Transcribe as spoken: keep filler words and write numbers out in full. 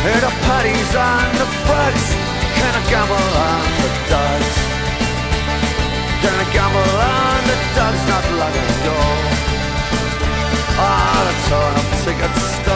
Here the paddies and the frags, can I gamble on the dogs? Can I gamble on the dogs not long ago? Ah, the turn up tickets